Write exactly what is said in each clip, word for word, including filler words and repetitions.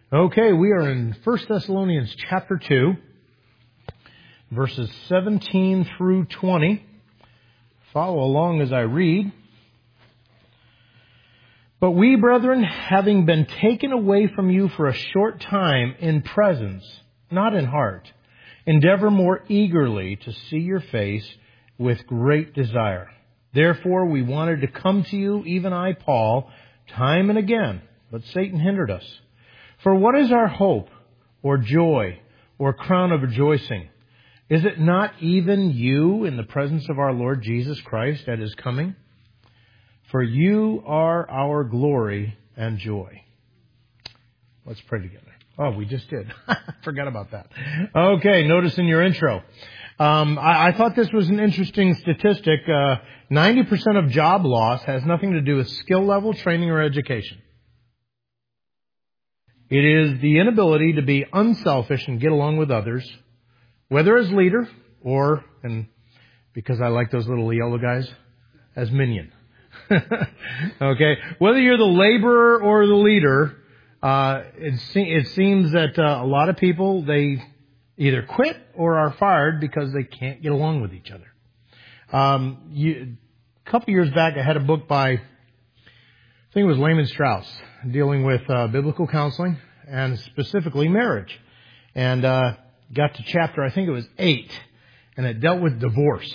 Okay, we are in First Thessalonians chapter two, verses seventeen through twenty. Follow along as I read. But we, brethren, having been taken away from you for a short time in presence, not in heart, endeavor more eagerly to see your face with great desire. Therefore we wanted to come to you, even I, Paul, time and again, but Satan hindered us. For what is our hope, or joy, or crown of rejoicing? Is it not even you in the presence of our Lord Jesus Christ at His coming? For you are our glory and joy. Let's pray together. Oh, we just did. Forgot about that. Okay, notice in your intro. Um, I, I thought this was an interesting statistic. Uh, ninety percent of job loss has nothing to do with skill level, training, or education. It is the inability to be unselfish and get along with others, whether as leader or, and because I like those little yellow guys, as minion. Okay, whether you're the laborer or the leader, uh, it, se- it seems that uh, a lot of people, they either quit or are fired because they can't get along with each other. Um, you, a couple years back, I had a book by, I think it was Lehman Strauss, dealing with uh, biblical counseling and specifically marriage. And uh, got to chapter, I think it was eight, and it dealt with divorce.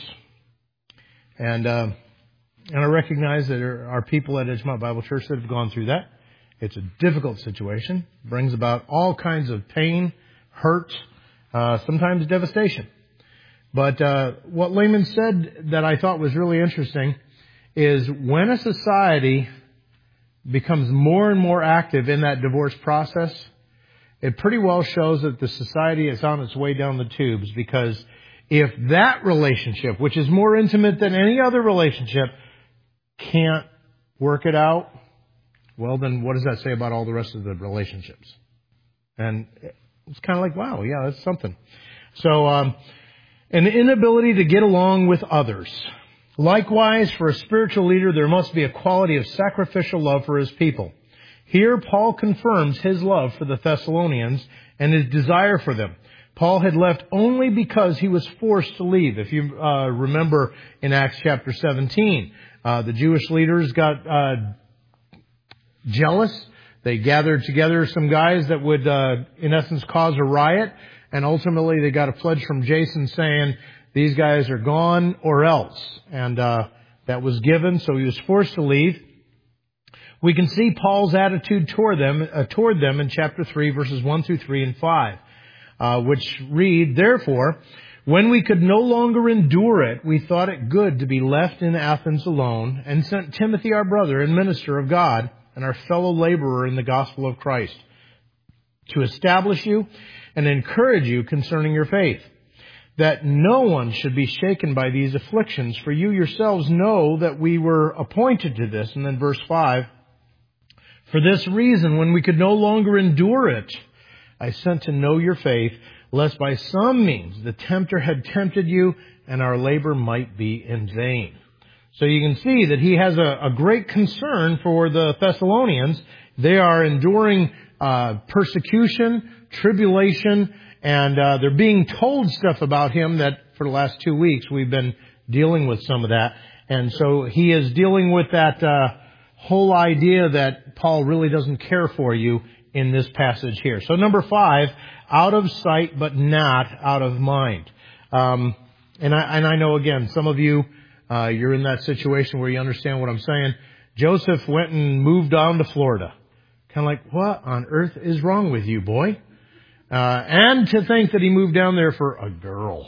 And uh, and I recognize that there are people at Edgemont Bible Church that have gone through that. It's a difficult situation, brings about all kinds of pain, hurt, uh, sometimes devastation. But uh, what Lehman said that I thought was really interesting is when a society becomes more and more active in that divorce process, it pretty well shows that the society is on its way down the tubes, because if that relationship, which is more intimate than any other relationship, can't work it out, well, then what does that say about all the rest of the relationships? And it's kind of like, wow, yeah, that's something. So, um, an inability to get along with others. Likewise, for a spiritual leader, there must be a quality of sacrificial love for his people. Here, Paul confirms his love for the Thessalonians and his desire for them. Paul had left only because he was forced to leave. If you uh, remember in Acts chapter seventeen, uh, the Jewish leaders got uh, jealous. They gathered together some guys that would, uh, in essence, cause a riot. And ultimately, they got a pledge from Jason saying, these guys are gone or else. And uh, that was given, so he was forced to leave. We can see Paul's attitude toward them, uh, toward them in chapter three, verses one through three and five, uh, which read, Therefore, when we could no longer endure it, we thought it good to be left in Athens alone, and sent Timothy, our brother and minister of God, and our fellow laborer in the gospel of Christ, to establish you and encourage you concerning your faith, that no one should be shaken by these afflictions, for you yourselves know that we were appointed to this. And then verse five, For this reason, when we could no longer endure it, I sent to know your faith, lest by some means the tempter had tempted you, and our labor might be in vain. So you can see that he has a, a great concern for the Thessalonians. They are enduring uh, persecution, tribulation, and uh, they're being told stuff about him that for the last two weeks we've been dealing with some of that. And so he is dealing with that uh, whole idea that Paul really doesn't care for you in this passage here. So number five, out of sight but not out of mind. Um, and, I, and I know, again, some of you, uh, you're in that situation where you understand what I'm saying. Joseph went and moved on to Florida. Kind of like, what on earth is wrong with you, boy? Uh, and to think that he moved down there for a girl.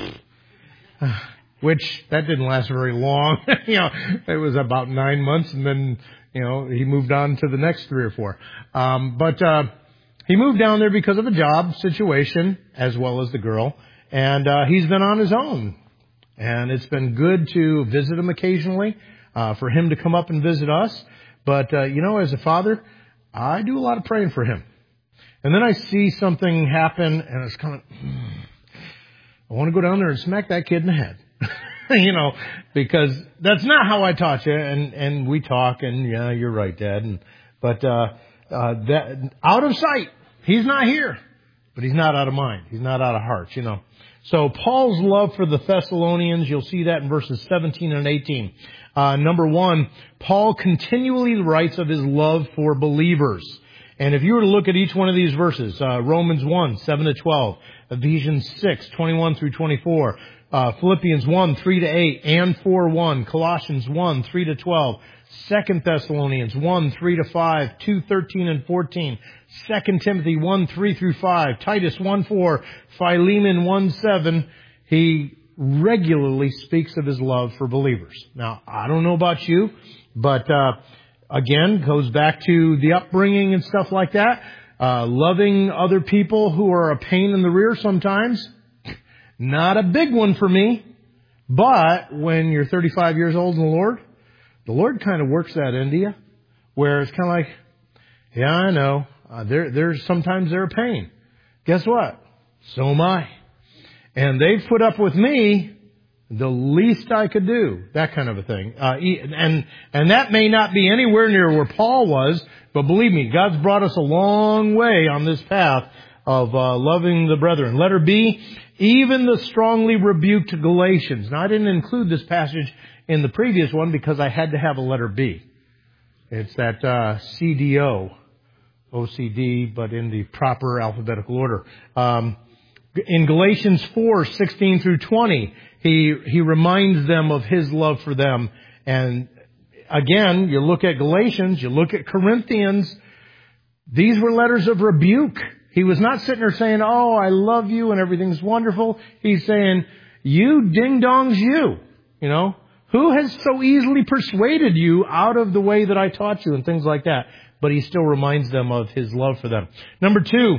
Which, that didn't last very long. you know, it was about nine months and then, you know, he moved on to the next three or four. Um, but, uh, he moved down there because of a job situation as well as the girl. And, uh, he's been on his own. And it's been good to visit him occasionally, uh, for him to come up and visit us. But, uh, you know, as a father, I do a lot of praying for him. And then I see something happen and it's kind of, hmm, I want to go down there and smack that kid in the head. you know, because that's not how I taught you. And, and we talk and yeah, you're right, Dad. And, but, uh, uh, that out of sight He's not here, but he's not out of mind. He's not out of heart, you know. So Paul's love for the Thessalonians, you'll see that in verses seventeen and eighteen. Uh, number one, Paul continually writes of his love for believers. And if you were to look at each one of these verses, uh, Romans one, seven to twelve, Ephesians six, twenty-one through twenty-four, uh, Philippians one, three to eight, and four, one, Colossians one, three to twelve, Second Thessalonians one, three to five, two, thirteen and fourteen, Second Timothy one, three through five, Titus one, four, Philemon one, seven, he regularly speaks of his love for believers. Now, I don't know about you, but uh again, goes back to the upbringing and stuff like that. Uh loving other people who are a pain in the rear sometimes. Not a big one for me. But when you're thirty-five years old in the Lord, the Lord kind of works that into you, where it's kind of like, yeah, I know. Uh, there, there's sometimes they're a pain. Guess what? So am I. And they've put up with me the least I could do. That kind of a thing. Uh, and, and that may not be anywhere near where Paul was, but believe me, God's brought us a long way on this path of uh, loving the brethren. Letter B, even the strongly rebuked Galatians. Now, I didn't include this passage in the previous one because I had to have a letter B. It's that uh, C D O, O C D, but in the proper alphabetical order. Um, in Galatians four, sixteen through twenty, he he reminds them of his love for them. And again, you look at Galatians, you look at Corinthians, these were letters of rebuke. He was not sitting there saying, oh, I love you and everything's wonderful. He's saying, you ding-dongs you, you know. Who has so easily persuaded you out of the way that I taught you and things like that? But he still reminds them of his love for them. Number two,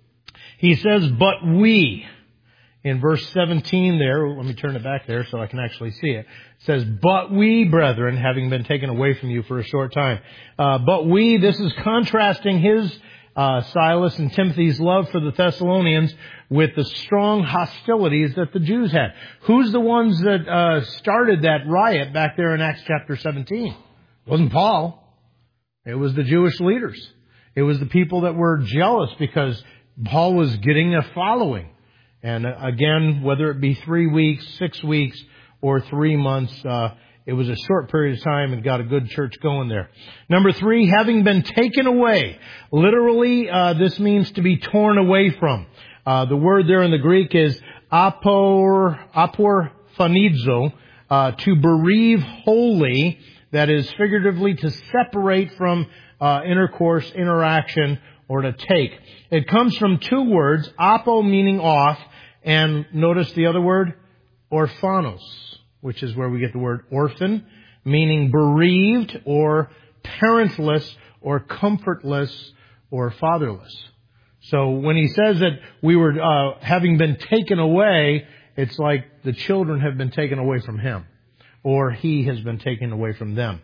he says, but we, in verse seventeen there, let me turn it back there so I can actually see it. It says, but we, brethren, having been taken away from you for a short time. Uh, but we, this is contrasting his Uh, Silas and Timothy's love for the Thessalonians with the strong hostilities that the Jews had. Who's the ones that uh, started that riot back there in Acts chapter seventeen? It wasn't Paul. It was the Jewish leaders. It was the people that were jealous because Paul was getting a following. And uh, again, whether it be three weeks, six weeks, or three months, uh, it was a short period of time and got a good church going there. Number three, having been taken away. Literally, uh, this means to be torn away from. Uh, the word there in the Greek is apor, aporphanizo, uh, to bereave wholly. That is figuratively to separate from uh, intercourse, interaction, or to take. It comes from two words, apo meaning off, and notice the other word, orphanos, which is where we get the word orphan, meaning bereaved or parentless or comfortless or fatherless. So when he says that we were uh, having been taken away, it's like the children have been taken away from him, or he has been taken away from them.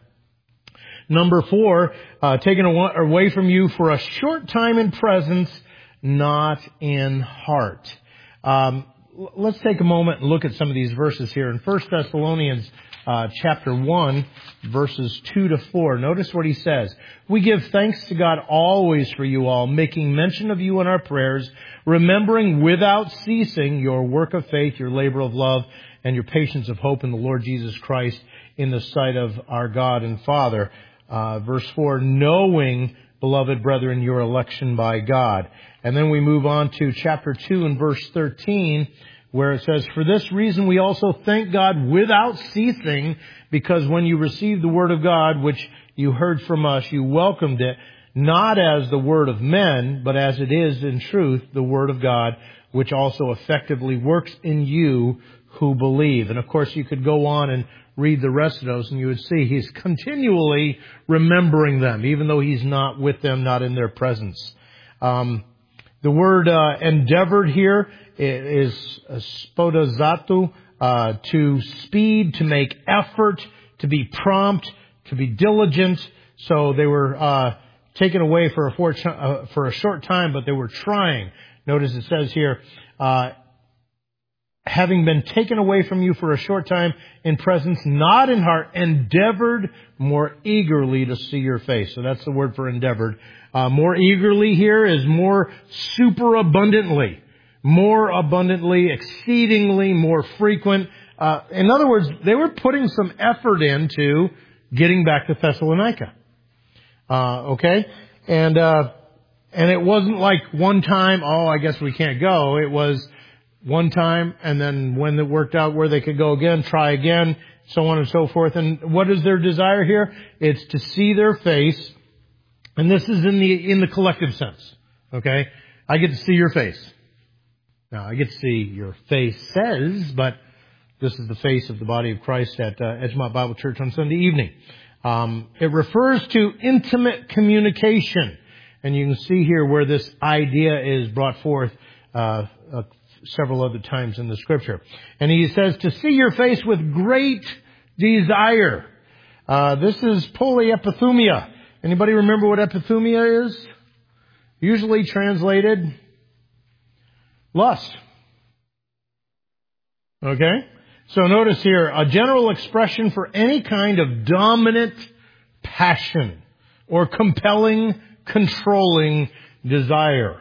Number four, uh, taken away from you for a short time in presence, not in heart. Um, Let's take a moment and look at some of these verses here. In First Thessalonians uh, chapter one, verses two to four. Notice what he says. We give thanks to God always for you all, making mention of you in our prayers, remembering without ceasing your work of faith, your labor of love, and your patience of hope in the Lord Jesus Christ in the sight of our God and Father. Uh, verse four, knowing, beloved brethren, your election by God. And then we move on to chapter two and verse thirteen, where it says, for this reason we also thank God without ceasing, because when you received the word of God, which you heard from us, you welcomed it, not as the word of men, but as it is in truth, the word of God, which also effectively works in you who believe. And of course, you could go on and read the rest of those and you would see he's continually remembering them, even though he's not with them, not in their presence. Um, the word uh, endeavored here is spodazatu, uh, to speed, to make effort, to be prompt, to be diligent. So they were uh, taken away for a, for, uh, for a short time, but they were trying. Notice it says here, uh, having been taken away from you for a short time in presence, not in heart, endeavored more eagerly to see your face. So that's the word for endeavored. Uh, more eagerly here is more superabundantly, more abundantly, exceedingly, more frequent. Uh, in other words, they were putting some effort into getting back to Thessalonica. Uh, okay? And, uh, and it wasn't like one time, oh, I guess we can't go. It was one time, and then when it worked out where they could go again, try again, so on and so forth. And what is their desire here? It's to see their face. And this is in the, in the collective sense. Okay? I get to see your face. Now, I get to see your faces, but this is the face of the body of Christ at uh, Edgemont Bible Church on Sunday evening. Um, it refers to intimate communication. And you can see here where this idea is brought forth uh, uh, several other times in the Scripture. And he says, to see your face with great desire. Uh, this is polyepithumia. Anybody remember what epithumia is? Usually translated lust. Okay? So notice here, a general expression for any kind of dominant passion or compelling, controlling desire.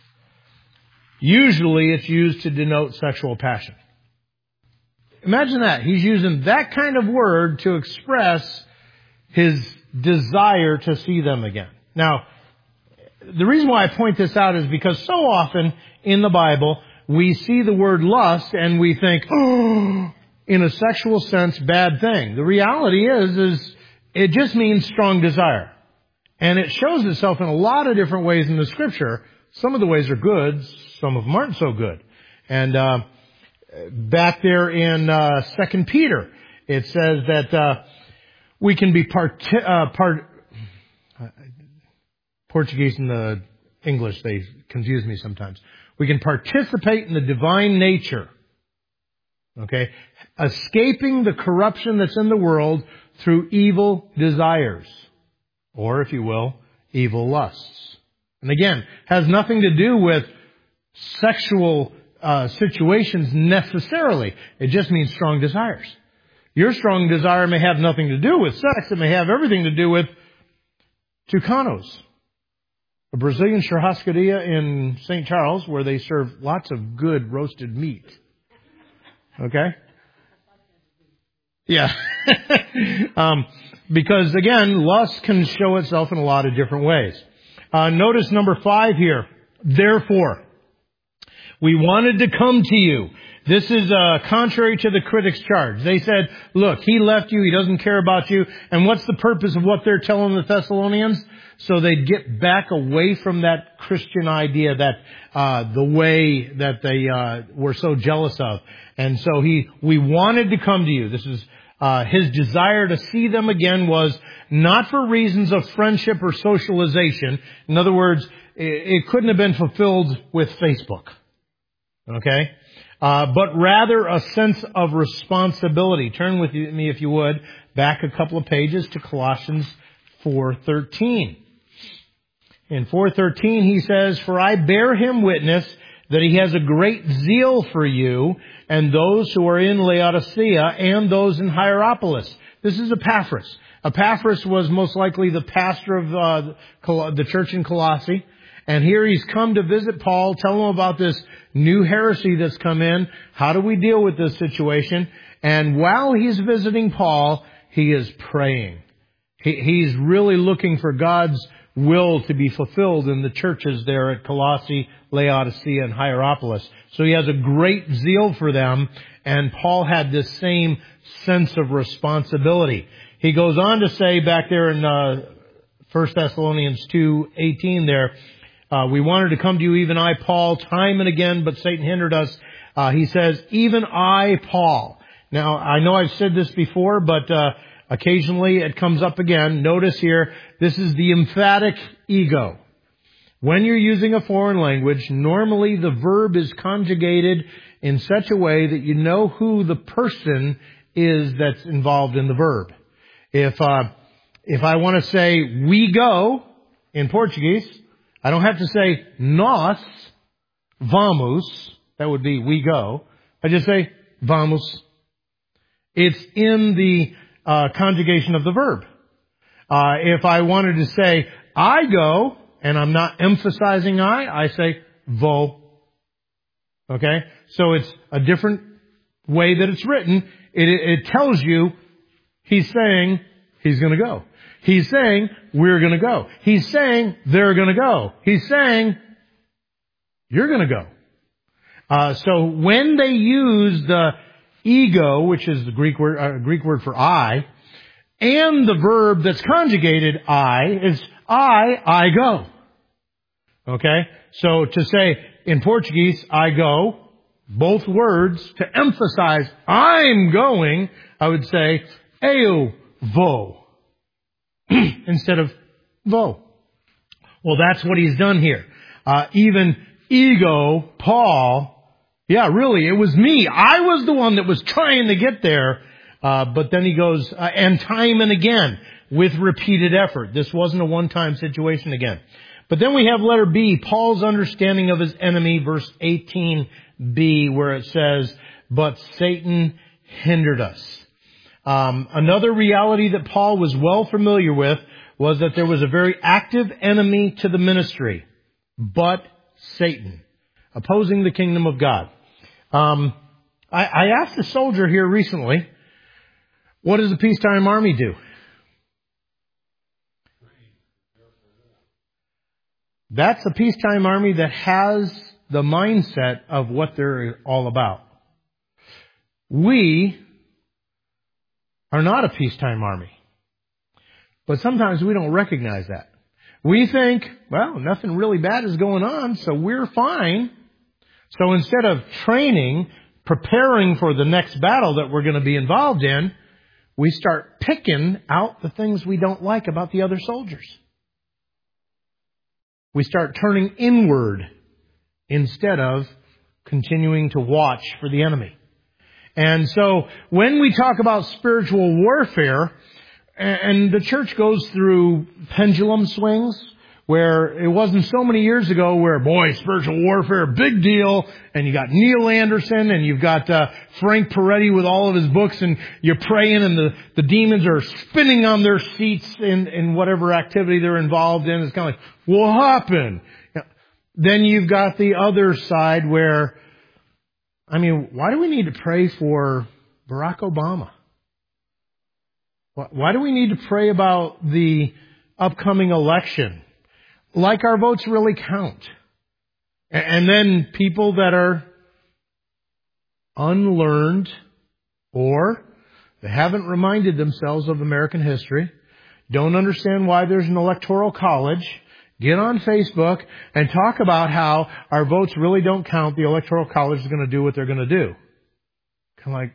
Usually it's used to denote sexual passion. Imagine that. He's using that kind of word to express his desire to see them again. Now, the reason why I point this out is because so often in the Bible, we see the word lust and we think, oh, in a sexual sense, bad thing. The reality is, is it just means strong desire. And it shows itself in a lot of different ways in the Scripture. Some of the ways are good, some of them aren't so good. And uh back there in uh Second Peter, it says that uh we can be part, uh, part uh, Portuguese and the English, they confuse me sometimes. We can participate in the divine nature. Okay? Escaping the corruption that's in the world through evil desires. Or, if you will, evil lusts. And again, has nothing to do with sexual uh, situations necessarily. It just means strong desires. Your strong desire may have nothing to do with sex. It may have everything to do with tucanos. A Brazilian churrascaria in Saint Charles where they serve lots of good roasted meat. Okay? Yeah. um, because again, lust can show itself in a lot of different ways. Uh, notice number five here. Therefore, we wanted to come to you. This is uh, contrary to the critics' charge. They said, look, he left you. He doesn't care about you. And what's the purpose of what they're telling the Thessalonians? So they'd get back away from that Christian idea, that uh the way that they uh were so jealous of. And so he, we wanted to come to you. This is uh his desire to see them again was not for reasons of friendship or socialization. In other words, it, it couldn't have been fulfilled with Facebook. Okay? Uh, but rather a sense of responsibility. Turn with me, if you would, back a couple of pages to Colossians four thirteen. In four thirteen, he says, for I bear him witness that he has a great zeal for you and those who are in Laodicea and those in Hierapolis. This is Epaphras. Epaphras was most likely the pastor of uh, the church in Colossae. And here he's come to visit Paul, tell him about this new heresy that's come in. How do we deal with this situation? And while he's visiting Paul, he is praying. He, he's really looking for God's will to be fulfilled in the churches there at Colossae, Laodicea, and Hierapolis. So he has a great zeal for them, and Paul had this same sense of responsibility. He goes on to say back there in uh, First Thessalonians two eighteen there, Uh, we wanted to come to you, even I, Paul, time and again, but Satan hindered us. Uh, he says, even I, Paul. Now, I know I've said this before, but uh, occasionally it comes up again. Notice here, this is the emphatic ego. When you're using a foreign language, normally the verb is conjugated in such a way that you know who the person is that's involved in the verb. If uh, if I want to say we go in Portuguese, I don't have to say nós vamos. That would be we go. I just say vamos. It's in the uh, conjugation of the verb. Uh, if I wanted to say I go, and I'm not emphasizing I, I say vo. Okay? So it's a different way that it's written. It, it tells you he's saying he's going to go. He's saying we're going to go. He's saying they're going to go. He's saying you're going to go. Uh, so when they use the ego, which is the Greek word, uh, Greek word for I, and the verb that's conjugated I, is I, I go. Okay? So to say in Portuguese, I go, both words, to emphasize I'm going, I would say eu vou instead of vou. Well, that's what he's done here. Uh, even ego, Paul, yeah, really, it was me. I was the one that was trying to get there. Uh, but then he goes, uh, and time and again, with repeated effort. This wasn't a one-time situation again. But then we have letter B, Paul's understanding of his enemy, verse eighteen b, where it says, but Satan hindered us. Um, another reality that Paul was well familiar with was that there was a very active enemy to the ministry, but Satan, opposing the kingdom of God. Um, I, I asked a soldier here recently, what does a peacetime army do? That's a peacetime army that has the mindset of what they're all about. We are not a peacetime army. But sometimes we don't recognize that. We think, well, nothing really bad is going on, so we're fine. So instead of training, preparing for the next battle that we're going to be involved in, we start picking out the things we don't like about the other soldiers. We start turning inward instead of continuing to watch for the enemy. And so when we talk about spiritual warfare, and the church goes through pendulum swings, where it wasn't so many years ago where, boy, spiritual warfare, big deal, and you got Neil Anderson, and you've got uh, Frank Peretti with all of his books, and you're praying, and the, the demons are spinning on their seats in, in whatever activity they're involved in. It's kind of like, what happened? Then you've got the other side where, I mean, why do we need to pray for Barack Obama? Why do we need to pray about the upcoming election? Like our votes really count. And then people that are unlearned, or they haven't reminded themselves of American history, don't understand why there's an electoral college, get on Facebook and talk about how our votes really don't count. The electoral college is going to do what they're going to do. Kind of like,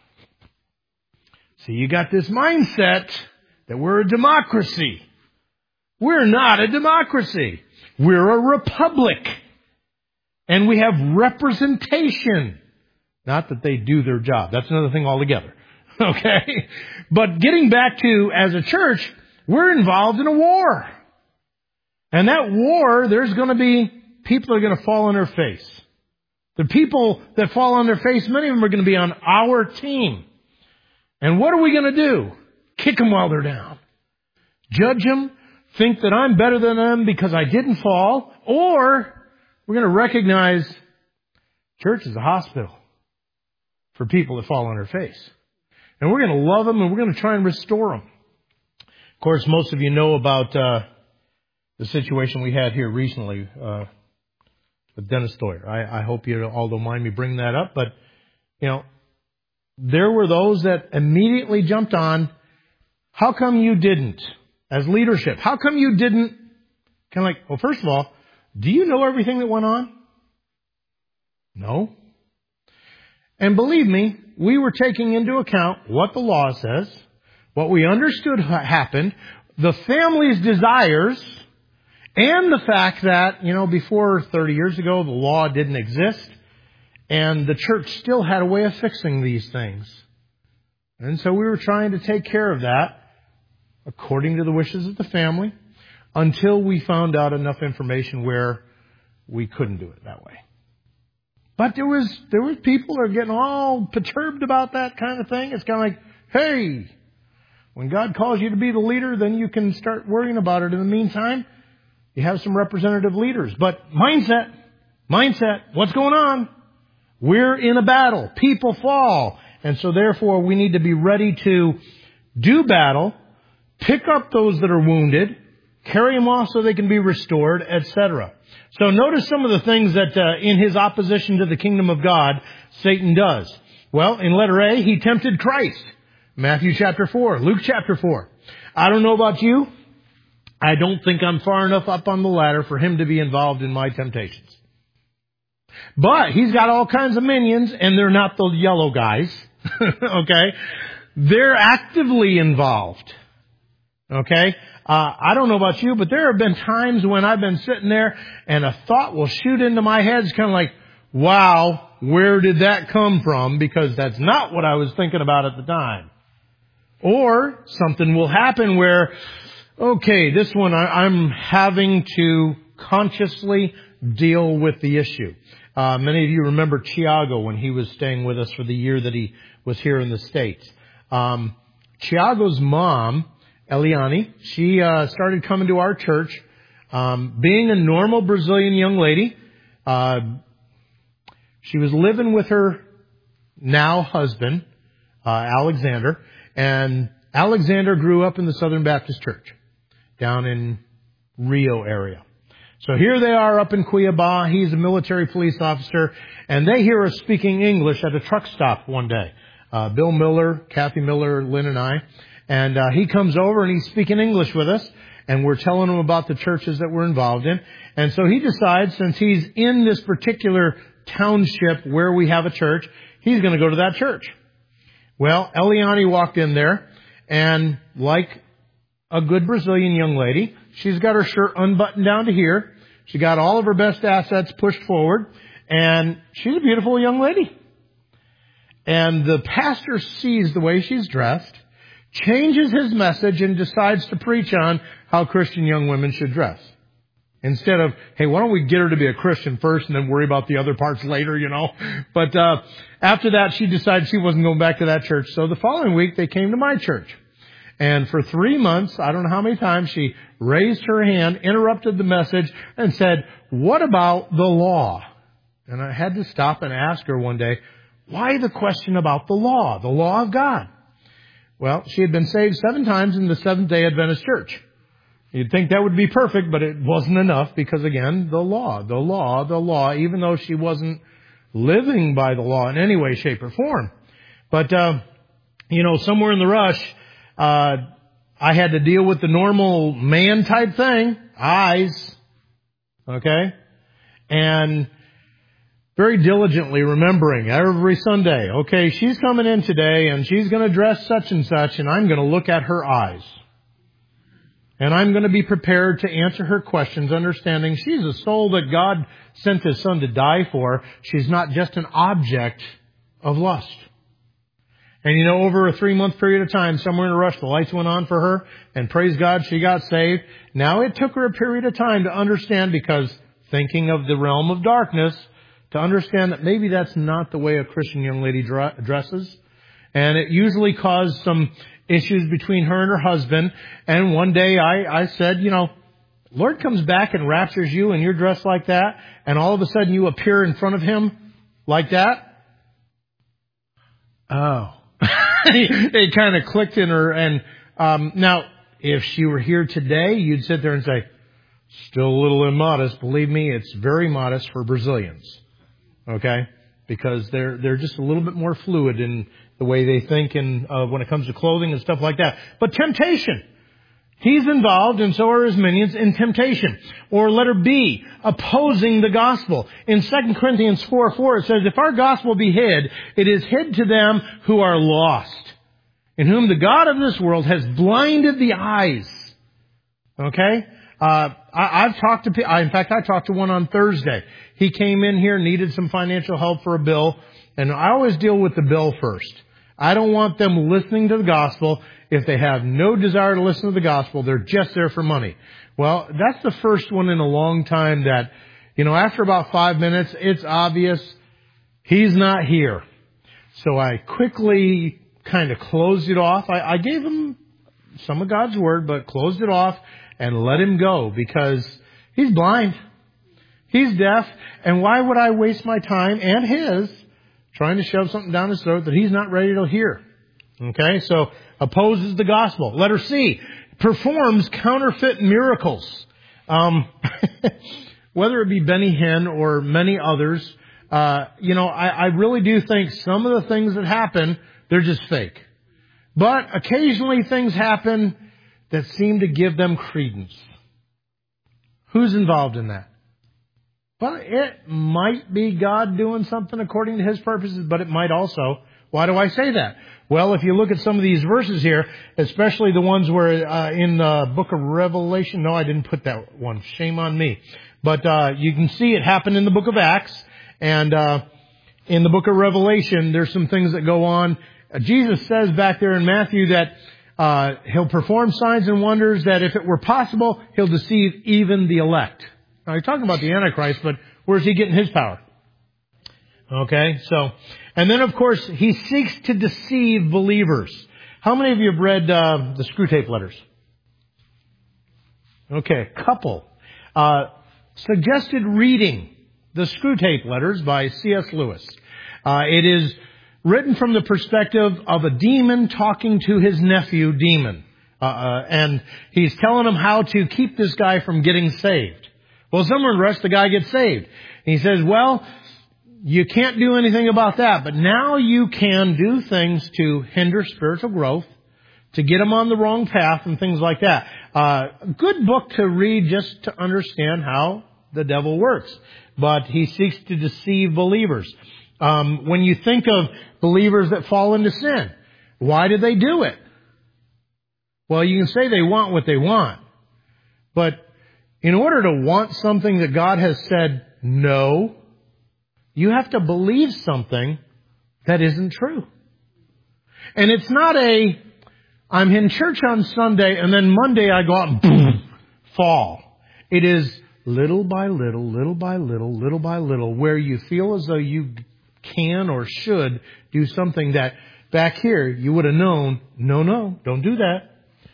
see, you got this mindset that we're a democracy. We're not a democracy. We're a republic. And we have representation. Not that they do their job. That's another thing altogether. Okay? But getting back to, as a church, we're involved in a war. And that war, there's going to be people that are going to fall on their face. The people that fall on their face, many of them are going to be on our team. And what are we going to do? Kick them while they're down. Judge them. Think that I'm better than them because I didn't fall. Or we're going to recognize church is a hospital for people that fall on their face. And we're going to love them and we're going to try and restore them. Of course, most of you know about uh, the situation we had here recently uh, with Dennis Thoyer. I, I hope you all don't mind me bringing that up. But, you know, there were those that immediately jumped on, how come you didn't? As leadership, how come you didn't? Kind of like, well, first of all, do you know everything that went on? No. And believe me, we were taking into account what the law says, what we understood happened, the family's desires, and the fact that, you know, before thirty years ago, the law didn't exist, and the church still had a way of fixing these things. And so we were trying to take care of that according to the wishes of the family, until we found out enough information where we couldn't do it that way. But there was, there was people are getting all perturbed about that kind of thing. It's kind of like, hey, when God calls you to be the leader, then you can start worrying about it. In the meantime, you have some representative leaders. But mindset, mindset, what's going on? We're in a battle. People fall. And so therefore we need to be ready to do battle, pick up those that are wounded, carry them off so they can be restored, et cetera. So notice some of the things that uh, in his opposition to the kingdom of God, Satan does. Well, in letter A, he tempted Christ. Matthew chapter four, Luke chapter four. I don't know about you. I don't think I'm far enough up on the ladder for him to be involved in my temptations. But he's got all kinds of minions, and they're not the yellow guys. Okay? They're actively involved. Okay? Uh, I don't know about you, but there have been times when I've been sitting there and a thought will shoot into my head. It's kind of like, wow, where did that come from? Because that's not what I was thinking about at the time. Or something will happen where, okay, this one I, I'm having to consciously deal with the issue. Uh, many of you remember Tiago when he was staying with us for the year that he was here in the States. Um, Tiago's mom, Eliane, she uh, started coming to our church. Um, being a normal Brazilian young lady, uh, she was living with her now husband, uh, Alexander. And Alexander grew up in the Southern Baptist Church down in Rio area. So here they are up in Cuiabá. He's a military police officer. And they hear us speaking English at a truck stop one day. Uh, Bill Miller, Kathy Miller, Lynn and I. And uh, he comes over and he's speaking English with us. And we're telling him about the churches that we're involved in. And so he decides, since he's in this particular township where we have a church, he's going to go to that church. Well, Eliane walked in there, and like a good Brazilian young lady, she's got her shirt unbuttoned down to here. She got all of her best assets pushed forward, and she's a beautiful young lady. And the pastor sees the way she's dressed, changes his message, and decides to preach on how Christian young women should dress. Instead of, hey, why don't we get her to be a Christian first and then worry about the other parts later, you know. But uh after that, she decided she wasn't going back to that church. So the following week, they came to my church. And for three months, I don't know how many times, she raised her hand, interrupted the message, and said, what about the law? And I had to stop and ask her one day, why the question about the law, the law of God? Well, she had been saved seven times in the Seventh-day Adventist Church. You'd think that would be perfect, but it wasn't enough because, again, the law, the law, the law, even though she wasn't living by the law in any way, shape, or form. But, uh, you know, somewhere in the rush, uh, I had to deal with the normal man type thing, eyes, okay? And very diligently remembering every Sunday, okay, she's coming in today and she's going to dress such and such, and I'm going to look at her eyes. And I'm going to be prepared to answer her questions, understanding she's a soul that God sent His Son to die for. She's not just an object of lust. And you know, over a three-month period of time, somewhere in a rush, the lights went on for her, and praise God, she got saved. Now it took her a period of time to understand, because thinking of the realm of darkness, to understand that maybe that's not the way a Christian young lady dresses. And it usually caused some issues between her and her husband. And one day I, I said, you know, Lord comes back and raptures you and you're dressed like that, and all of a sudden you appear in front of Him like that. Oh. It kind of clicked in her. And um, now, if she were here today, you'd sit there and say, still a little immodest. Believe me, it's very modest for Brazilians. Okay? Because they're they're just a little bit more fluid in the way they think, and uh, when it comes to clothing and stuff like that. But temptation. He's involved, and so are his minions, in temptation. Or letter B, opposing the gospel. In Second Corinthians four four, it says, if our gospel be hid, it is hid to them who are lost, in whom the God of this world has blinded the eyes. Okay? Uh, I, I've talked to people, in fact, I talked to one on Thursday. He came in here, needed some financial help for a bill, and I always deal with the bill first. I don't want them listening to the gospel. If they have no desire to listen to the gospel, they're just there for money. Well, that's the first one in a long time that, you know, after about five minutes, it's obvious He's not here. So I quickly kind of closed it off. I, I gave him some of God's word, but closed it off and let him go because he's blind. He's deaf. And why would I waste my time and his trying to shove something down his throat that he's not ready to hear? Okay, so opposes the gospel. Letter C, performs counterfeit miracles. Um, whether it be Benny Hinn or many others, uh, you know, I, I really do think some of the things that happen, they're just fake. But occasionally things happen that seem to give them credence. Who's involved in that? Well, it might be God doing something according to His purposes, but it might also. Why do I say that? Well, if you look at some of these verses here, especially the ones where uh, in the book of Revelation, no, I didn't put that one. Shame on me. But uh, you can see it happen in the book of Acts, and uh, in the book of Revelation, there's some things that go on. Uh, Jesus says back there in Matthew that uh, He'll perform signs and wonders, that if it were possible, He'll deceive even the elect. Now, you're talking about the Antichrist, but where's he getting his power? Okay, so, and then of course, he seeks to deceive believers. How many of you have read uh, the Screwtape Letters? Okay, a couple. Uh, suggested reading the Screwtape Letters by C S Lewis. Uh, it is written from the perspective of a demon talking to his nephew, Demon. Uh, uh, and he's telling him how to keep this guy from getting saved. Well, somewhere in the rest, the guy gets saved. And he says, well, you can't do anything about that, but now you can do things to hinder spiritual growth, to get them on the wrong path and things like that. Uh, a good book to read just to understand how the devil works. But he seeks to deceive believers. Um, when you think of believers that fall into sin, why do they do it? Well, you can say they want what they want. But in order to want something that God has said no, you have to believe something that isn't true. And it's not a, I'm in church on Sunday and then Monday I go out and boom, fall. It is little by little, little by little, little by little, where you feel as though you can or should do something that back here you would have known, no, no, don't do that.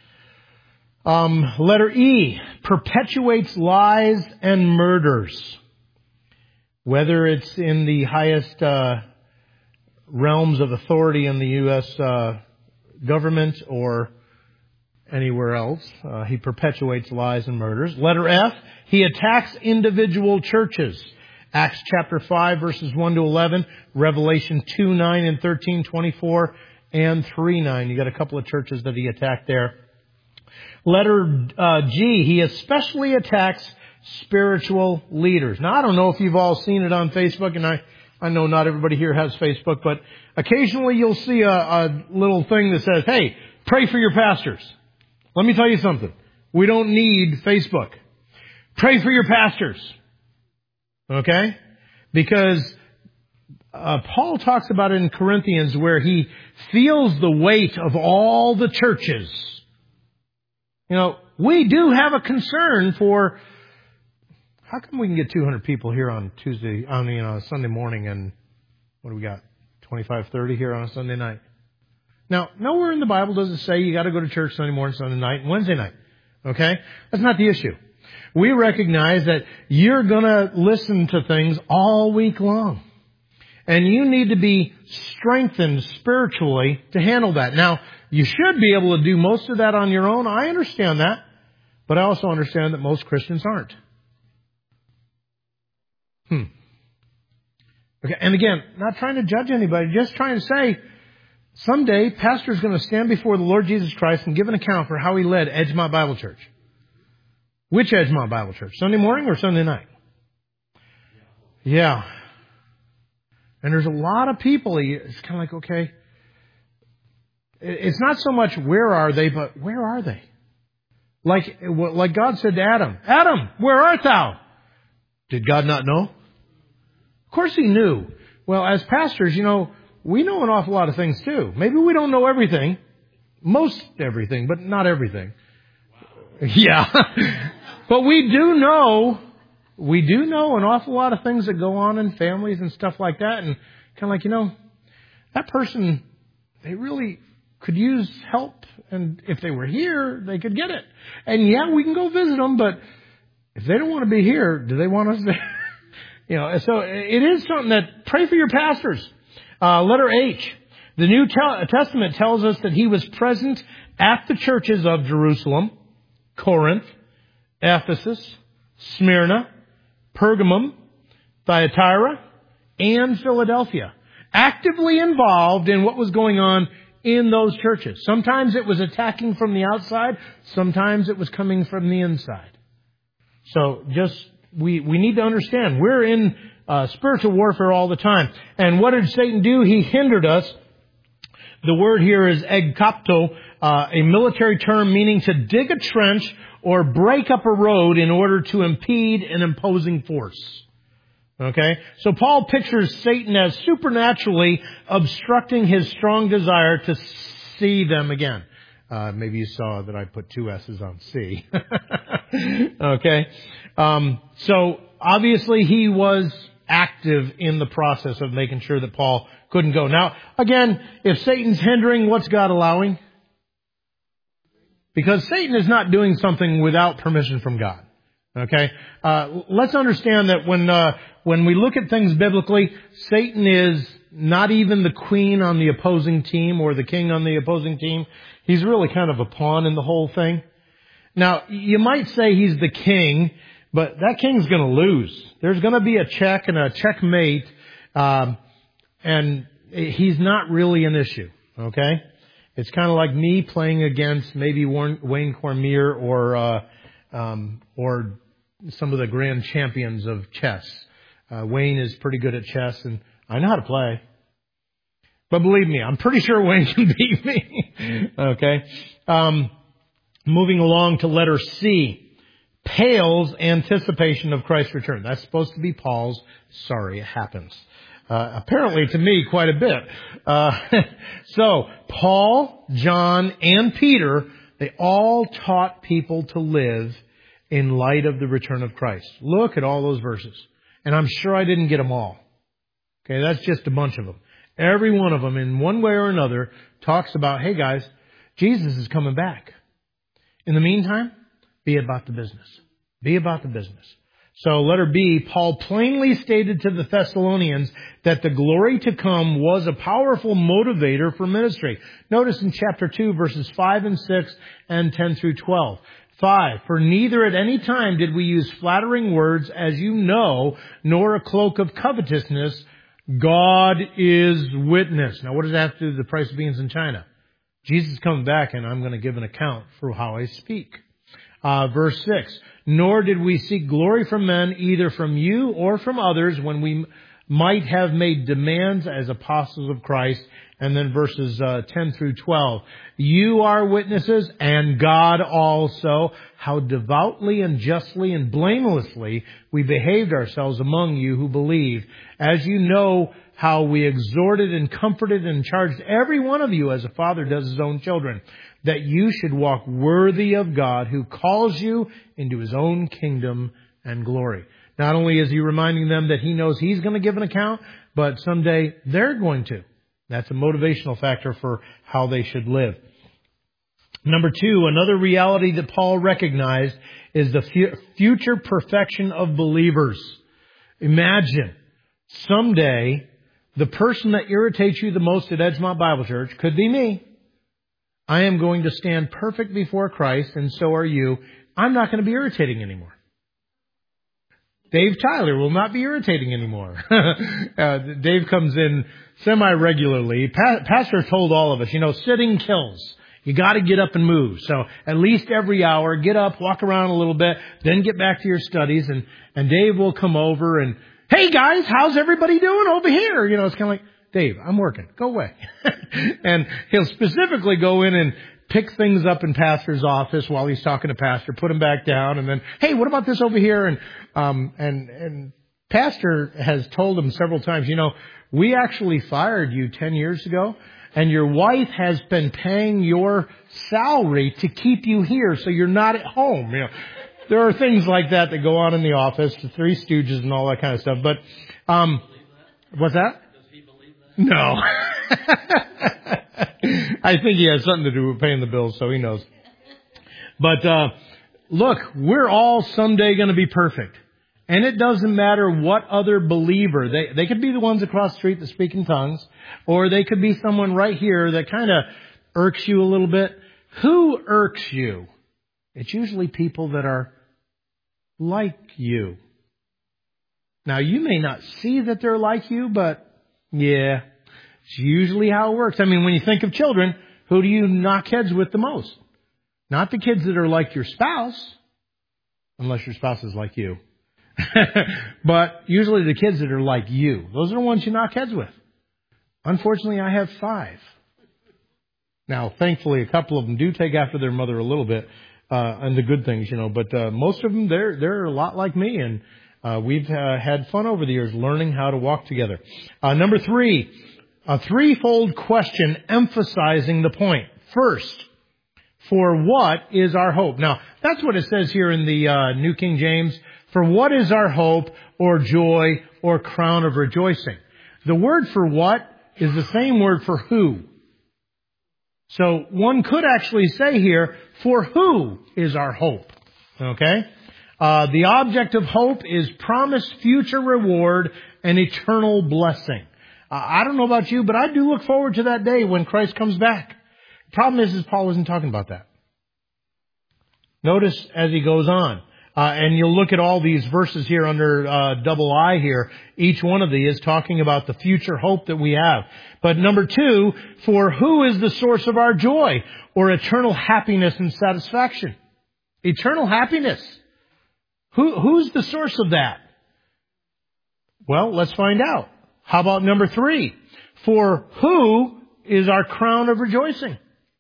Um, letter E, perpetuates lies and murders. Whether it's in the highest uh, realms of authority in the U S uh, government or anywhere else, uh, he perpetuates lies and murders. Letter F, he attacks individual churches. Acts chapter five, verses one to eleven, Revelation two, nine and thirteen, twenty-four, and three, nine. You got a couple of churches that he attacked there. Letter uh, G, he especially attacks spiritual leaders. Now, I don't know if you've all seen it on Facebook, and I, I know not everybody here has Facebook, but occasionally you'll see a, a little thing that says, hey, pray for your pastors. Let me tell you something. We don't need Facebook. Pray for your pastors. Okay? Because uh, Paul talks about it in Corinthians where he feels the weight of all the churches. You know, we do have a concern for, how come we can get two hundred people here on Tuesday, on you know, Sunday morning, and what do we got, twenty-five, thirty here on a Sunday night? Now, nowhere in the Bible does it say you got to go to church Sunday morning, Sunday night, and Wednesday night. Okay? That's not the issue. We recognize that you're going to listen to things all week long. And you need to be strengthened spiritually to handle that. Now, you should be able to do most of that on your own. I understand that. But I also understand that most Christians aren't. Hmm. Okay. And again, not trying to judge anybody, just trying to say, someday, pastor's going to stand before the Lord Jesus Christ and give an account for how he led Edgemont Bible Church. Which Edgemont Bible Church? Sunday morning or Sunday night? Yeah. And there's a lot of people, it's kind of like, okay, it's not so much where are they, but where are they? Like, like God said to Adam, Adam, where art thou? Did God not know? Of course he knew. Well, as pastors, you know, we know an awful lot of things too. Maybe we don't know everything. Most everything, but not everything. Wow. Yeah. But we do know, we do know an awful lot of things that go on in families and stuff like that. And, kind of like, you know, that person, they really could use help. And if they were here, they could get it. And yeah, we can go visit them, but if they don't want to be here, do they want us there? You know, so it is something that, pray for your pastors. Uh, letter H. The New Testament tells us that he was present at the churches of Jerusalem, Corinth, Ephesus, Smyrna, Pergamum, Thyatira, and Philadelphia. Actively involved in what was going on in those churches. Sometimes it was attacking from the outside. Sometimes it was coming from the inside. So just, we, we need to understand, we're in uh, spiritual warfare all the time. And what did Satan do? He hindered us. The word here is egkapto, uh, a military term meaning to dig a trench or break up a road in order to impede an imposing force. Okay? So Paul pictures Satan as supernaturally obstructing his strong desire to see them again. Uh, maybe you saw that I put two S's on C. Okay? Um, so obviously he was active in the process of making sure that Paul couldn't go. Now, again, if Satan's hindering, what's God allowing? Because Satan is not doing something without permission from God. Okay? Uh, let's understand that when, uh, when we look at things biblically, Satan is not even the queen on the opposing team or the king on the opposing team. He's really kind of a pawn in the whole thing. Now, you might say he's the king, but that king's going to lose. There's going to be a check and a checkmate, um, and he's not really an issue. Okay? It's kind of like me playing against maybe Wayne Cormier or uh, um, or some of the grand champions of chess. Uh, Wayne is pretty good at chess, and I know how to play. But believe me, I'm pretty sure Wayne can beat me. Okay? Um, moving along to letter C. Pales anticipation of Christ's return. That's supposed to be Paul's. Sorry, it happens. Uh, apparently to me, quite a bit. Uh, so, Paul, John, and Peter, they all taught people to live in light of the return of Christ. Look at all those verses. And I'm sure I didn't get them all. Okay, that's just a bunch of them. Every one of them, in one way or another, talks about, hey guys, Jesus is coming back. In the meantime, be about the business. Be about the business. So letter B, Paul plainly stated to the Thessalonians that the glory to come was a powerful motivator for ministry. Notice in chapter two, verses five and six and ten through twelve. Five, for neither at any time did we use flattering words, as you know, nor a cloak of covetousness. God is witness. Now what does that have to do with the price of beans in China? Jesus is coming back and I'm going to give an account for how I speak. Uh, verse six, nor did we seek glory from men, either from you or from others, when we might have made demands as apostles of Christ. And then verses uh, ten through twelve, you are witnesses, and God also, how devoutly and justly and blamelessly we behaved ourselves among you who believe, as you know how we exhorted and comforted and charged every one of you as a father does his own children, that you should walk worthy of God who calls you into his own kingdom and glory. Not only is he reminding them that he knows he's going to give an account, but someday they're going to. That's a motivational factor for how they should live. Number two, another reality that Paul recognized is the future perfection of believers. Imagine someday the person that irritates you the most at Edgemont Bible Church could be me. I am going to stand perfect before Christ, and so are you. I'm not going to be irritating anymore. Dave Tyler will not be irritating anymore. uh, Dave comes in semi-regularly. Pa- Pastor told all of us, you know, sitting kills. You got to get up and move. So at least every hour, get up, walk around a little bit, then get back to your studies. And, and Dave will come over and, hey guys, how's everybody doing over here? You know, it's kind of like, Dave, I'm working. Go away. And he'll specifically go in and pick things up in Pastor's office while he's talking to Pastor, put them back down, and then, hey, what about this over here? And um, and and Pastor has told him several times, you know, we actually fired you ten years ago, and your wife has been paying your salary to keep you here, so you're not at home. You know, there are things like that that go on in the office, the Three Stooges and all that kind of stuff. But um, what's that? Does he believe No. I think he has something to do with paying the bills, so he knows. But, uh, look, we're all someday going to be perfect. And it doesn't matter what other believer, they, they could be the ones across the street that speak in tongues, or they could be someone right here that kind of irks you a little bit. Who irks you? It's usually people that are like you. Now, you may not see that they're like you, but yeah, it's usually how it works. I mean, when you think of children, who do you knock heads with the most? Not the kids that are like your spouse, unless your spouse is like you. But usually the kids that are like you. Those are the ones you knock heads with. Unfortunately, I have five. Now, thankfully, a couple of them do take after their mother a little bit, uh, and the good things, you know. But uh, most of them, they're they're a lot like me, and uh, we've uh, had fun over the years learning how to walk together. Uh, number three, a threefold question emphasizing the point. First, for what is our hope? Now, that's what it says here in the uh, New King James. For what is our hope or joy or crown of rejoicing? The word for what is the same word for who. So one could actually say here, for who is our hope? Okay? Uh, the object of hope is promised future reward and eternal blessing. Uh, I don't know about you, but I do look forward to that day when Christ comes back. The problem is, is Paul isn't talking about that. Notice as he goes on. Uh, and you'll look at all these verses here under uh, double I here. Each one of these is talking about the future hope that we have. But number two, for who is the source of our joy or eternal happiness and satisfaction? Eternal happiness. Who, who's the source of that? Well, let's find out. How about number three? For who is our crown of rejoicing?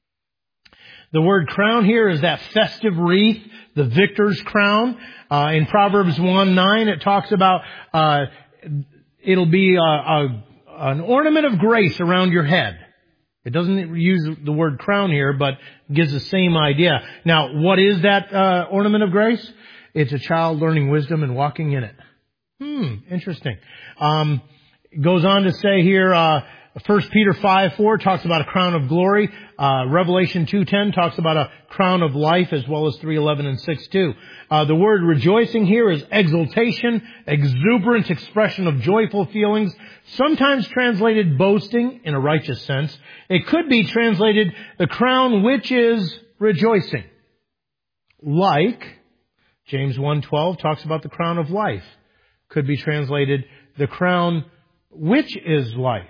The word crown here is that festive wreath, the victor's crown. Uh, in Proverbs one nine, it talks about uh, it'll be a, a, an ornament of grace around your head. It doesn't use the word crown here, but gives the same idea. Now, what is that uh, ornament of grace? It's a child learning wisdom and walking in it. Hmm, interesting. Um, it goes on to say here, uh, First Peter five four talks about a crown of glory. Uh, Revelation two ten talks about a crown of life, as well as three eleven and six two. Uh, the word rejoicing here is exultation, exuberant expression of joyful feelings, sometimes translated boasting in a righteous sense. It could be translated the crown which is rejoicing. Like James one twelve talks about the crown of life. Could be translated the crown which is life.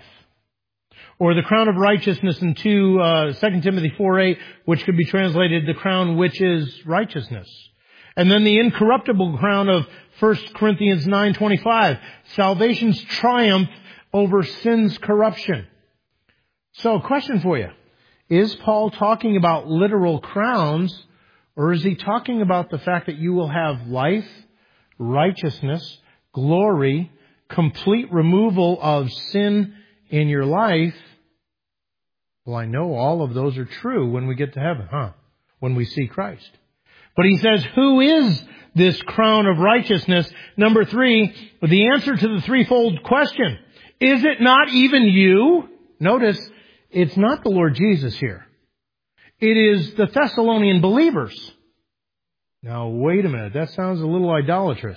Or the crown of righteousness in two, uh, Second Timothy four eight, which could be translated the crown which is righteousness. And then the incorruptible crown of First Corinthians nine twenty-five, salvation's triumph over sin's corruption. So, question for you. Is Paul talking about literal crowns, or is he talking about the fact that you will have life, righteousness, glory, complete removal of sin in your life? Well, I know all of those are true when we get to heaven, huh? When we see Christ. But he says, who is this crown of righteousness? Number three, the answer to the threefold question. Is it not even you? Notice, it's not the Lord Jesus here. It is the Thessalonian believers. Now, wait a minute. That sounds a little idolatrous.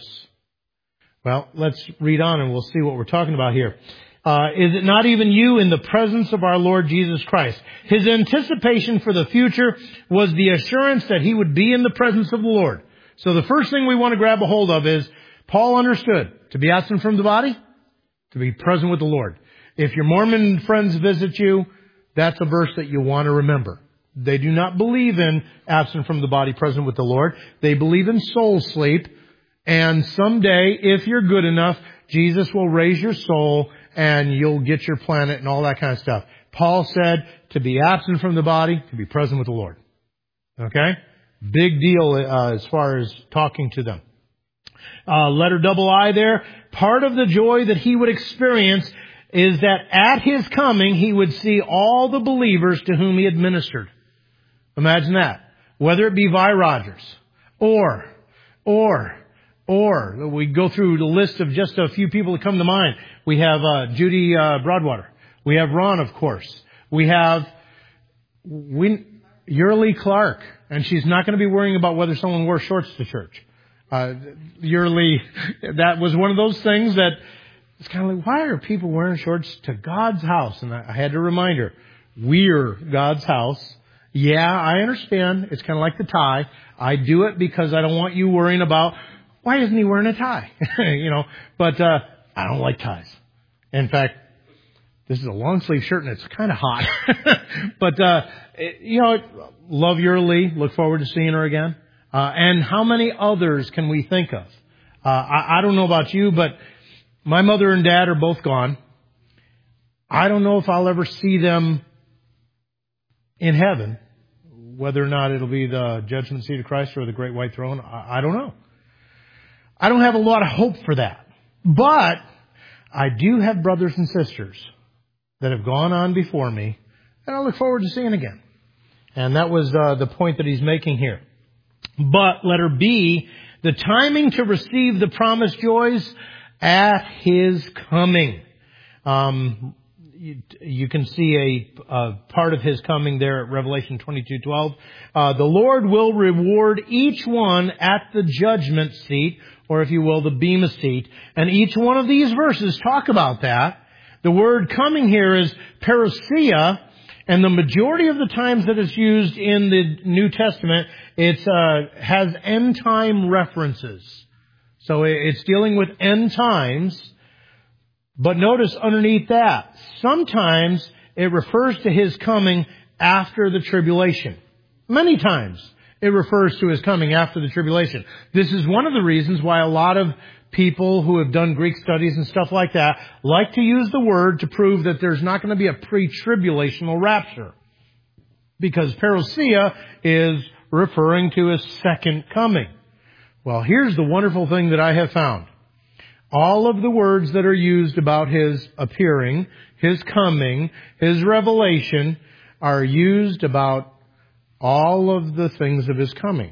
Well, let's read on and we'll see what we're talking about here. Uh, is it not even you in the presence of our Lord Jesus Christ? His anticipation for the future was the assurance that he would be in the presence of the Lord. So the first thing we want to grab a hold of is Paul understood to be absent from the body, to be present with the Lord. If your Mormon friends visit you, that's a verse that you want to remember. They do not believe in absent from the body, present with the Lord. They believe in soul sleep. And someday, if you're good enough, Jesus will raise your soul and you'll get your planet and all that kind of stuff. Paul said to be absent from the body, to be present with the Lord. Okay? Big deal uh, as far as talking to them. Uh, letter double I there. Part of the joy that he would experience is that at his coming, he would see all the believers to whom he had ministered. Imagine that. Whether it be Vi Rogers or, or, Or we go through the list of just a few people that come to mind. We have uh, Judy uh, Broadwater. We have Ron, of course. We have we, Yurley Clark, and she's not going to be worrying about whether someone wore shorts to church. Uh, Yurley, that was one of those things that it's kind of like, why are people wearing shorts to God's house? And I, I had to remind her, we're God's house. Yeah, I understand. It's kind of like the tie. I do it because I don't want you worrying about, why isn't he wearing a tie? you know, but, uh, I don't like ties. In fact, this is a long sleeve shirt and it's kind of hot. but, uh, it, you know, love Yurley. Look forward to seeing her again. Uh, and how many others can we think of? Uh, I, I don't know about you, but my mother and dad are both gone. I don't know if I'll ever see them in heaven, whether or not it'll be the judgment seat of Christ or the great white throne. I, I don't know. I don't have a lot of hope for that. But I do have brothers and sisters that have gone on before me, and I look forward to seeing again. And that was uh, the point that he's making here. But, letter B, the timing to receive the promised joys at His coming. Um, you, you can see a, a part of His coming there at Revelation twenty-two twelve. Uh, the Lord will reward each one at the judgment seat, or if you will, the bema seat. And each one of these verses talk about that. The word coming here is parousia. And the majority of the times that it's used in the New Testament, it uh, has end time references. So it's dealing with end times. But notice underneath that, sometimes it refers to His coming after the tribulation. Many times it refers to His coming after the tribulation. This is one of the reasons why a lot of people who have done Greek studies and stuff like that like to use the word to prove that there's not going to be a pre-tribulational rapture. Because parousia is referring to His second coming. Well, here's the wonderful thing that I have found. All of the words that are used about His appearing, His coming, His revelation are used about all of the things of His coming.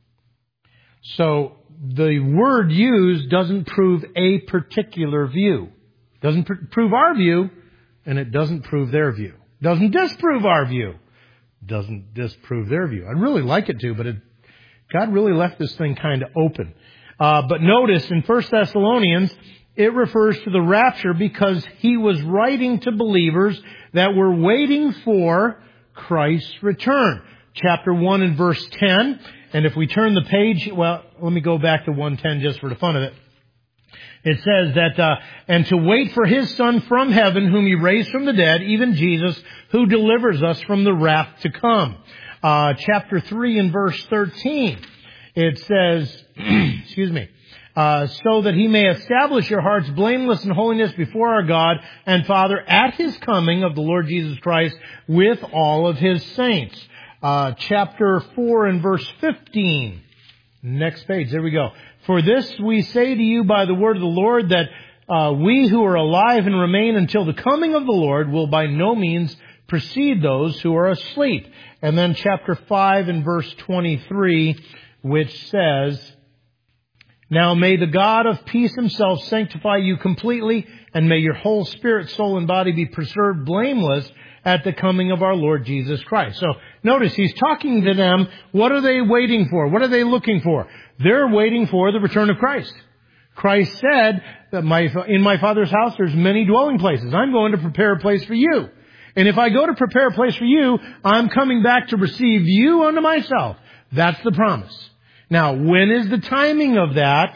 So, the word used doesn't prove a particular view. Doesn't pr- prove our view, and it doesn't prove their view. Doesn't disprove our view. Doesn't disprove their view. I'd really like it to, but it, God really left this thing kind of open. Uh, but notice in First Thessalonians, it refers to the rapture because he was writing to believers that were waiting for Christ's return. Chapter one and verse ten. And if we turn the page, well, let me go back to one ten just for the fun of it. It says that, uh, and to wait for His Son from heaven, whom He raised from the dead, even Jesus, who delivers us from the wrath to come. Uh, chapter three and verse thirteen. It says, excuse me, uh, so that He may establish your hearts blameless in holiness before our God and Father at His coming of the Lord Jesus Christ with all of His saints. Uh, chapter four and verse fifteen. Next page. There we go. For this we say to you by the word of the Lord that uh, we who are alive and remain until the coming of the Lord will by no means precede those who are asleep. And then chapter five and verse twenty-three, which says, now may the God of peace Himself sanctify you completely, and may your whole spirit, soul, and body be preserved blameless at the coming of our Lord Jesus Christ. So notice He's talking to them. What are they waiting for? What are they looking for? They're waiting for the return of Christ. Christ said that my, in my Father's house there's many dwelling places. I'm going to prepare a place for you. And if I go to prepare a place for you, I'm coming back to receive you unto myself. That's the promise. Now, when is the timing of that?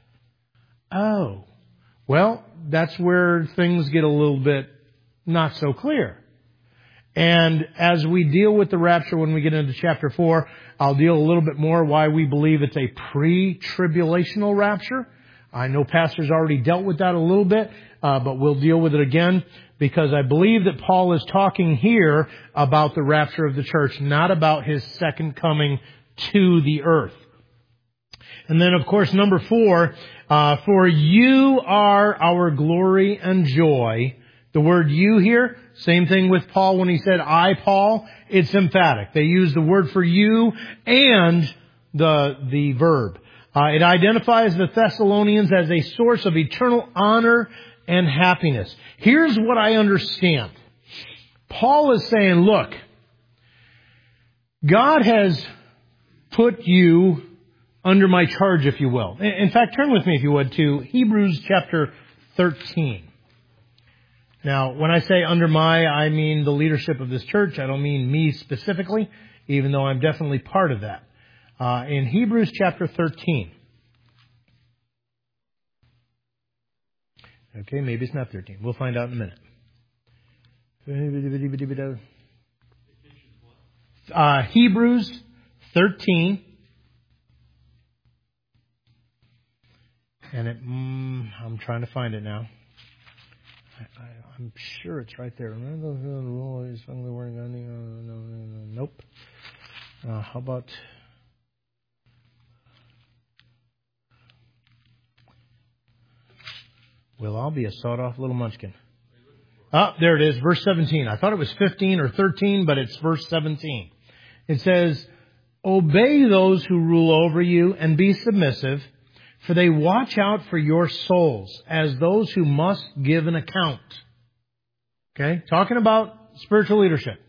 Oh, well, that's where things get a little bit not so clear. And as we deal with the rapture when we get into chapter four, I'll deal a little bit more why we believe it's a pre-tribulational rapture. I know pastors already dealt with that a little bit, uh, but we'll deal with it again because I believe that Paul is talking here about the rapture of the church, not about His second coming to the earth. And then, of course, number four, uh, for you are our glory and joy. The word you here, same thing with Paul when he said, I, Paul, it's emphatic. They use the word for you and the, the verb. Uh, it identifies the Thessalonians as a source of eternal honor and happiness. Here's what I understand. Paul is saying, look, God has put you under my charge, if you will. In fact, turn with me, if you would, to Hebrews chapter thirteen. Now, when I say under my, I mean the leadership of this church. I don't mean me specifically, even though I'm definitely part of that. Uh, in Hebrews chapter thirteen. Okay, maybe it's not thirteen. We'll find out in a minute. Uh, Hebrews thirteen. And it, mm, I'm trying to find it now. I, I, I'm sure it's right there. Remember the rule is strongly wording on the, uh, no, no, no, nope. Uh, how about... Well, I'll be a sawed-off little munchkin. Ah, there it is, verse seventeen. I thought it was fifteen or thirteen, but it's verse seventeen. It says, obey those who rule over you and be submissive, for they watch out for your souls as those who must give an account. Okay? Talking about spiritual leadership.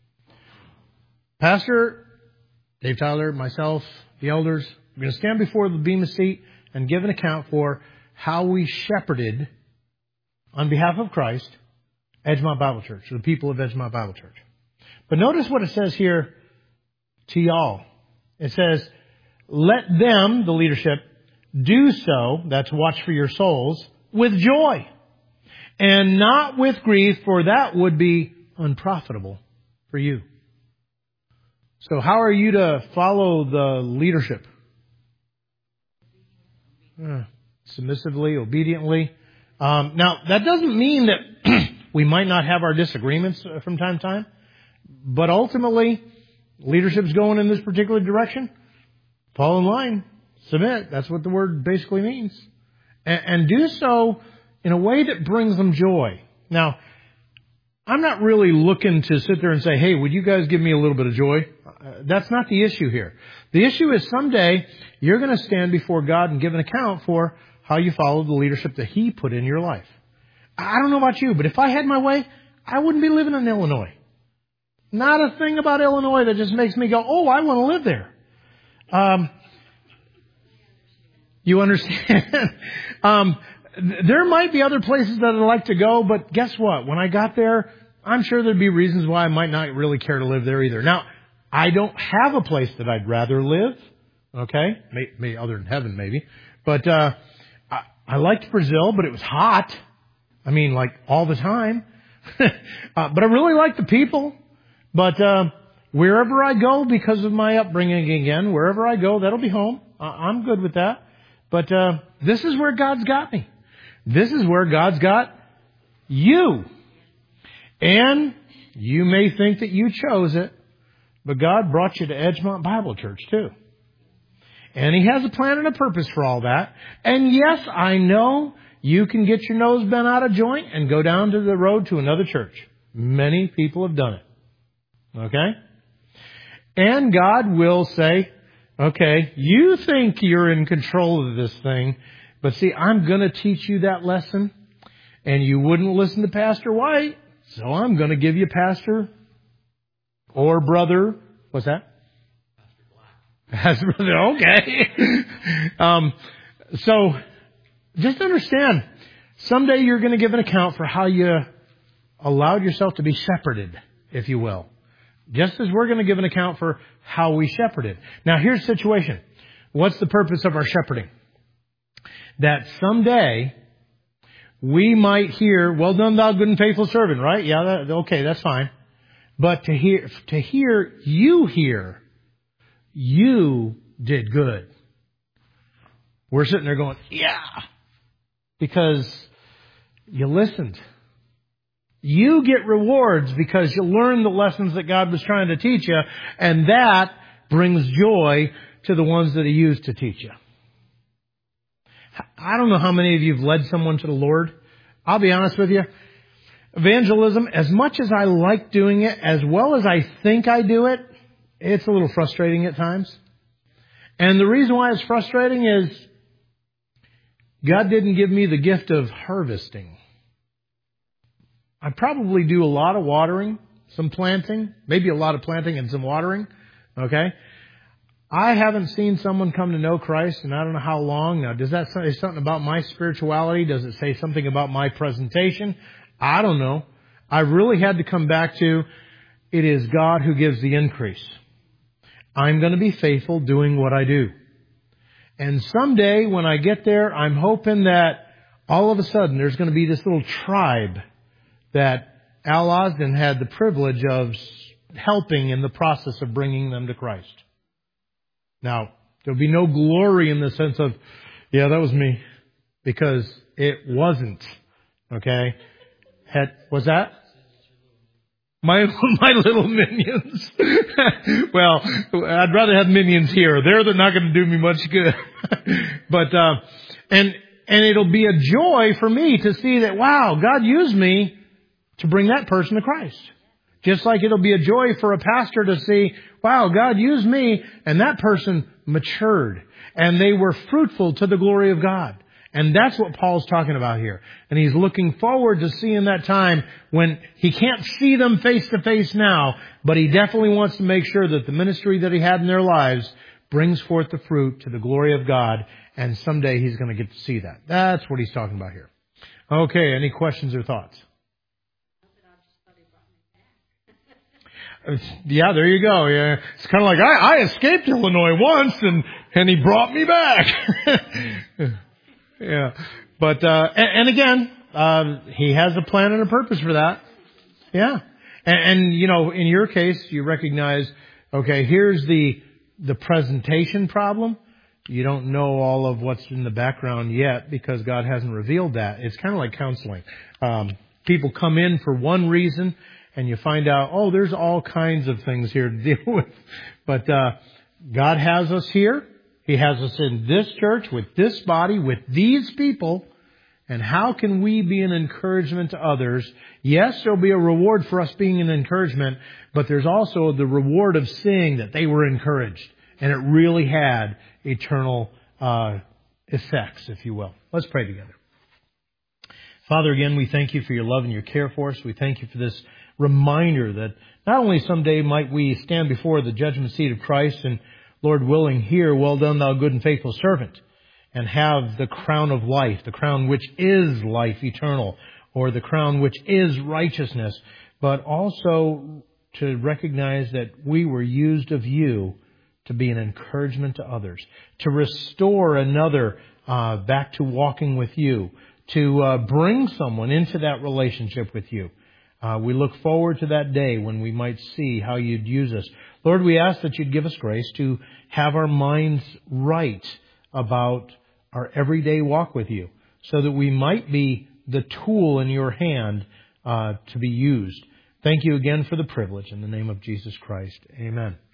Pastor Dave Tyler, myself, the elders, we're going to stand before the Bema seat and give an account for how we shepherded on behalf of Christ Edgemont Bible Church, the people of Edgemont Bible Church. But notice what it says here to y'all. It says, let them, the leadership, do so, that's watch for your souls, with joy, and not with grief, for that would be unprofitable for you. So how are you to follow the leadership? Uh, submissively, obediently. Um, now, that doesn't mean that we might not have our disagreements from time to time, but ultimately, leadership's going in this particular direction. Fall in line. Submit. That's what the word basically means. And, and do so in a way that brings them joy. Now, I'm not really looking to sit there and say, hey, would you guys give me a little bit of joy? Uh, that's not the issue here. The issue is someday you're going to stand before God and give an account for how you followed the leadership that He put in your life. I don't know about you, but if I had my way, I wouldn't be living in Illinois. Not a thing about Illinois that just makes me go, oh, I want to live there. Um, You understand? um, there might be other places that I'd like to go, but guess what? When I got there, I'm sure there'd be reasons why I might not really care to live there either. Now, I don't have a place that I'd rather live. Okay? May, may, other than heaven, maybe. But, uh, I, I liked Brazil, but it was hot. I mean, like, all the time. uh, but I really like the people. But, uh, wherever I go, because of my upbringing again, wherever I go, that'll be home. Uh, I'm good with that. But uh, this is where God's got me. This is where God's got you. And you may think that you chose it, but God brought you to Edgemont Bible Church too. And He has a plan and a purpose for all that. And yes, I know you can get your nose bent out of joint and go down to the road to another church. Many people have done it. Okay? And God will say, okay, you think you're in control of this thing, but see, I'm going to teach you that lesson, and you wouldn't listen to Pastor White, so I'm going to give you Pastor or Brother. What's that? Pastor Black. Pastor Brother, okay. um, so, just understand, someday you're going to give an account for how you allowed yourself to be shepherded, if you will. Just as we're going to give an account for how we shepherded. Now, here's the situation. What's the purpose of our shepherding? That someday we might hear, well done, thou good and faithful servant, right? Yeah, that, okay, that's fine. But to hear, to hear you hear, you did good. We're sitting there going, yeah, because you listened. You get rewards because you learn the lessons that God was trying to teach you, and that brings joy to the ones that He used to teach you. I don't know how many of you have led someone to the Lord. I'll be honest with you. Evangelism, as much as I like doing it, as well as I think I do it, it's a little frustrating at times. And the reason why it's frustrating is God didn't give me the gift of harvesting. I probably do a lot of watering, some planting, maybe a lot of planting and some watering. Okay? I haven't seen someone come to know Christ in I don't know how long. Now, does that say something about my spirituality? Does it say something about my presentation? I don't know. I really had to come back to, it is God who gives the increase. I'm going to be faithful doing what I do. And someday when I get there, I'm hoping that all of a sudden there's going to be this little tribe that Al Osden had the privilege of helping in the process of bringing them to Christ. Now, there'll be no glory in the sense of, yeah, that was me, because it wasn't. Okay? Had, was that? My, my little minions. Well, I'd rather have minions here. They're not going to do me much good. But, uh, and, and it'll be a joy for me to see that, wow, God used me to bring that person to Christ. Just like it'll be a joy for a pastor to see, wow, God used me, and that person matured, and they were fruitful to the glory of God. And that's what Paul's talking about here. And he's looking forward to seeing that time when he can't see them face to face now, but he definitely wants to make sure that the ministry that he had in their lives brings forth the fruit to the glory of God, and someday he's going to get to see that. That's what he's talking about here. Okay, any questions or thoughts? Yeah, there you go. Yeah, it's kind of like I, I escaped Illinois once, and and he brought me back. Yeah, but uh, and, and again, uh, he has a plan and a purpose for that. Yeah, and, and you know, in your case, you recognize, okay, here's the the presentation problem. You don't know all of what's in the background yet because God hasn't revealed that. It's kind of like counseling. Um, people come in for one reason, and you find out, oh, there's all kinds of things here to deal with. But uh, God has us here. He has us in this church, with this body, with these people. And how can we be an encouragement to others? Yes, there'll be a reward for us being an encouragement, but there's also the reward of seeing that they were encouraged. And it really had eternal uh, effects, if you will. Let's pray together. Father, again, we thank you for your love and your care for us. We thank you for this reminder that not only someday might we stand before the judgment seat of Christ and, Lord willing, hear, well done, thou good and faithful servant, and have the crown of life, the crown which is life eternal, or the crown which is righteousness, but also to recognize that we were used of you to be an encouragement to others, to restore another uh, back to walking with you, to uh, bring someone into that relationship with you. Uh, we look forward to that day when we might see how you'd use us. Lord, we ask that you'd give us grace to have our minds right about our everyday walk with you, so that we might be the tool in your hand uh, to be used. Thank you again for the privilege. In the name of Jesus Christ, amen.